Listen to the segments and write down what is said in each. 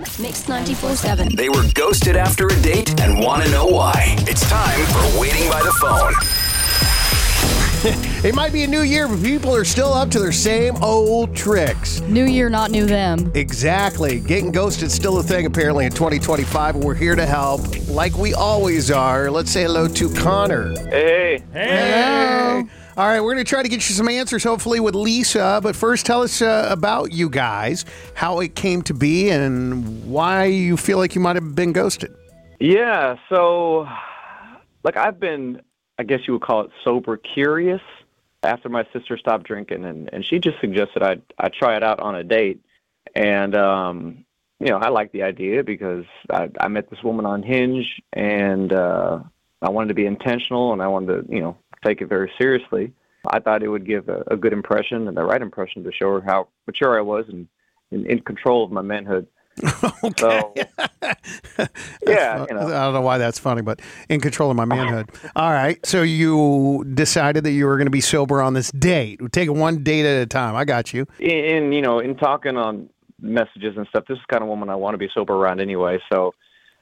Mix 94.7. They were ghosted after a date and want to know why. It's time for Waiting by the Phone. It might be a new year, but people are still up to their same old tricks. New year, not new them. Exactly. Getting ghosted is still a thing apparently in 2025, and we're here to help like we always are. Let's say hello to Connor. Hey. Hello. All right, we're going to try to get you some answers, hopefully with Lisa. But first, tell us about you guys, how it came to be, and why you feel like you might have been ghosted. Yeah, so, I've been, I guess you would call it sober curious after my sister stopped drinking, and she just suggested I try it out on a date. And, I liked the idea because I met this woman on Hinge, and I wanted to be intentional, and I wanted to, take it very seriously. I thought it would give a good impression and the right impression to show her how mature I was and in control of my manhood. Okay. So, yeah, I don't know why that's funny, but in control of my manhood. All right. So you decided that you were going to be sober on this date. We're taking one date at a time. I got you. In talking on messages and stuff, this is the kind of woman I want to be sober around anyway. So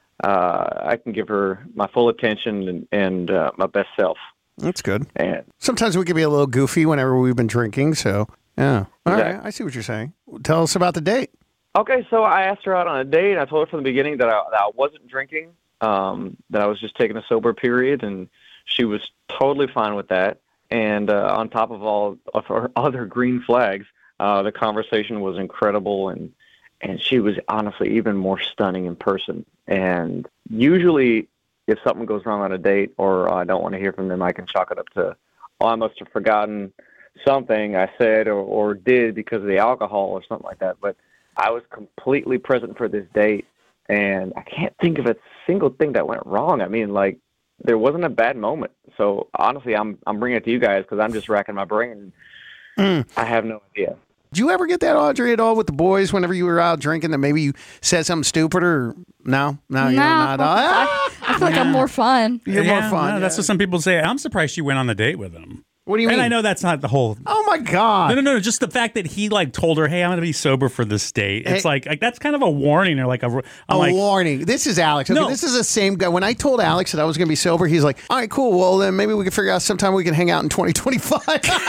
I can give her my full attention and my best self. That's good. And sometimes we can be a little goofy whenever we've been drinking. So, yeah. All Exactly. right. I see what you're saying. Tell us about the date. Okay, so I asked her out on a date. I told her from the beginning that I wasn't drinking, that I was just taking a sober period, and she was totally fine with that. And on top of all of her other green flags, the conversation was incredible, and she was honestly even more stunning in person. And usually, if something goes wrong on a date or I don't want to hear from them, I can chalk it up to, I must have forgotten something I said or did because of the alcohol or something like that. But I was completely present for this date, and I can't think of a single thing that went wrong. I mean, there wasn't a bad moment. So honestly, I'm bringing it to you guys because I'm just racking my brain. I have no idea. Did you ever get that, Audrey, at all with the boys whenever you were out drinking that maybe you said something stupid or no, you're not. I feel like I'm more fun. You're more fun. No, that's what some people say. I'm surprised she went on the date with him. What do you mean? And I know that's not the whole. Oh my God! No. Just the fact that he told her, "Hey, I'm going to be sober for this date." It's like that's kind of a warning or a warning. This is Alex. Okay, No. This is the same guy. When I told Alex that I was going to be sober, he's like, "All right, cool. Well, then maybe we can figure out sometime we can hang out in 2025."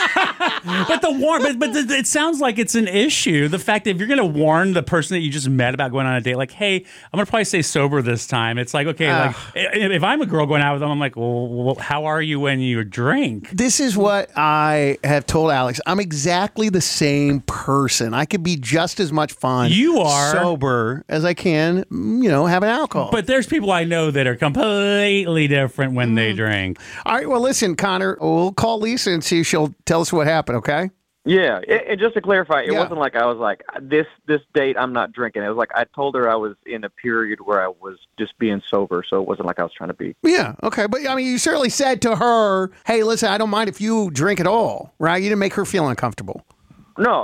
But it sounds like it's an issue. The fact that if you're going to warn the person that you just met about going on a date, like, "Hey, I'm going to probably stay sober this time." It's like, okay, if I'm a girl going out with them, I'm like, well, how are you when you drink? This is what I have told Alex. I'm exactly the same person. I could be just as much fun You are. sober as I can, having alcohol. But there's people I know that are completely different when they drink. All right, well, listen, Connor, we'll call Lisa and see if she'll tell us what happened, okay? Yeah, and just to clarify, it Yeah. wasn't like I was like, this date I'm not drinking. It was like I told her I was in a period where I was just being sober, so it wasn't like I was trying to be. Yeah, okay. But, I mean, you certainly said to her, hey, listen, I don't mind if you drink at all, right? You didn't make her feel uncomfortable. No.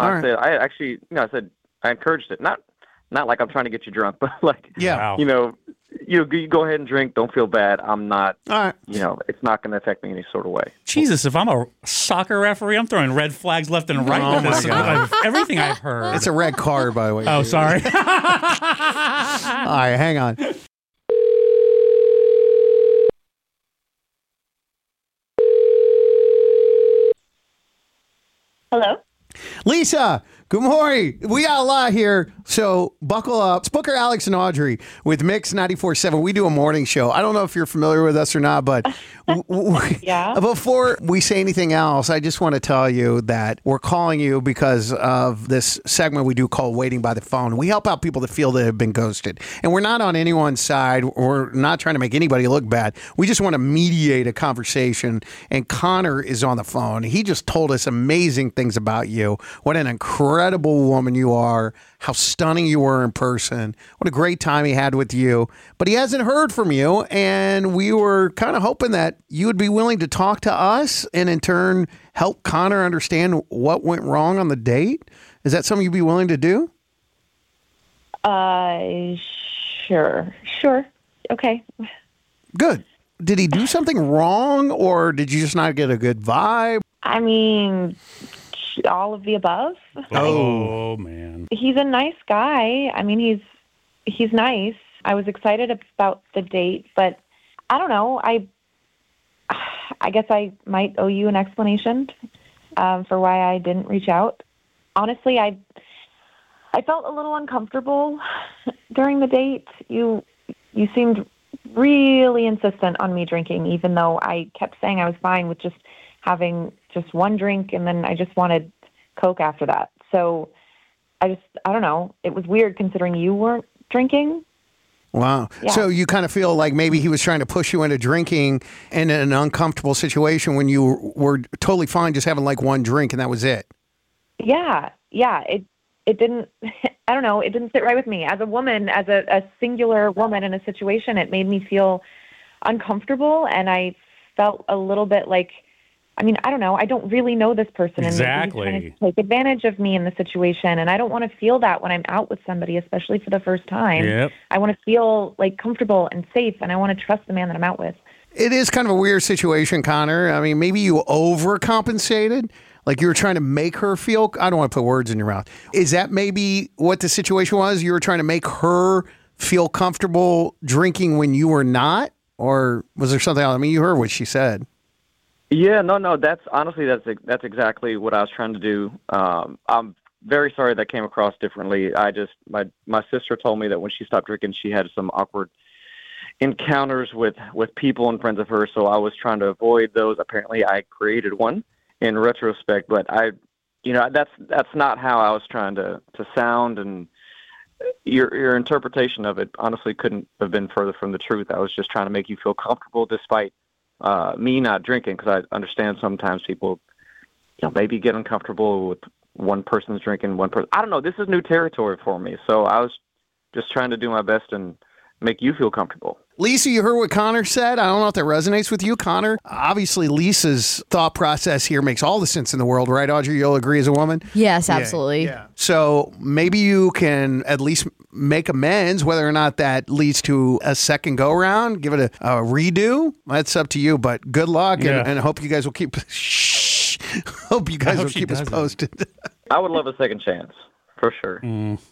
I said I encouraged it. Not like I'm trying to get you drunk, but Yeah. Wow. you go ahead and drink. Don't feel bad. I'm not, All right. it's not going to affect me any sort of way. Jesus, if I'm a soccer referee, I'm throwing red flags left and right. Oh, with my this. God. Everything I've heard. It's a red card, by the way. Oh, sorry. All right, hang on. Hello? Lisa, good morning. We got a lot here, so buckle up. It's Booker, Alex, and Audrey with Mix 94.7. We do a morning show. I don't know if you're familiar with us or not, but Yeah. before we say anything else, I just want to tell you that we're calling you because of this segment we do called Waiting by the Phone. We help out people that feel they have been ghosted. And we're not on anyone's side. We're not trying to make anybody look bad. We just want to mediate a conversation. And Connor is on the phone. He just told us amazing things about you. What an incredible woman you are. How stunning you were in person. What a great time he had with you. But he hasn't heard from you. And we were kind of hoping that you would be willing to talk to us and in turn help Connor understand what went wrong on the date. Is that something you'd be willing to do? Sure. Okay. Good. Did he do something wrong or did you just not get a good vibe? I mean, all of the above. Oh, man. He's a nice guy. I mean, he's nice. I was excited about the date, but I don't know. I guess I might owe you an explanation for why I didn't reach out. Honestly, I felt a little uncomfortable during the date. You seemed really insistent on me drinking, even though I kept saying I was fine with just having just one drink, and then I just wanted Coke after that. So I don't know. It was weird considering you weren't drinking. Wow. Yeah. So you kind of feel like maybe he was trying to push you into drinking in an uncomfortable situation when you were totally fine just having like one drink and that was it. Yeah. It didn't, I don't know, it didn't sit right with me. As a woman, as a singular woman in a situation, it made me feel uncomfortable, and I felt a little bit like, I mean, I don't know, I don't really know this person. Exactly. And maybe he's trying to take advantage of me in the situation, and I don't want to feel that when I'm out with somebody, especially for the first time. Yep. I want to feel like comfortable and safe, and I want to trust the man that I'm out with. It is kind of a weird situation, Connor. I mean, maybe you overcompensated. Like you were trying to make her feel, I don't want to put words in your mouth. Is that maybe what the situation was? You were trying to make her feel comfortable drinking when you were not? Or was there something else? I mean, you heard what she said. Yeah, no. That's that's exactly what I was trying to do. I'm very sorry that came across differently. My sister told me that when she stopped drinking, she had some awkward encounters with people and friends of hers. So I was trying to avoid those. Apparently, I created one in retrospect, but that's not how I was trying to sound. And your interpretation of it honestly couldn't have been further from the truth. I was just trying to make you feel comfortable, despite me not drinking, because I understand sometimes people, maybe get uncomfortable with one person's drinking, one person. I don't know. This is new territory for me, so I was just trying to do my best and make you feel comfortable. Lisa, you heard what Connor said. I don't know if that resonates with you, Connor. Obviously, Lisa's thought process here makes all the sense in the world, right, Audrey? You'll agree as a woman? Yes, absolutely. Yeah. So maybe you can at least make amends, whether or not that leads to a second go-around. Give it a redo. That's up to you, but good luck, and I hope you guys will keep... Hope you guys will keep us posted. I would love a second chance, for sure.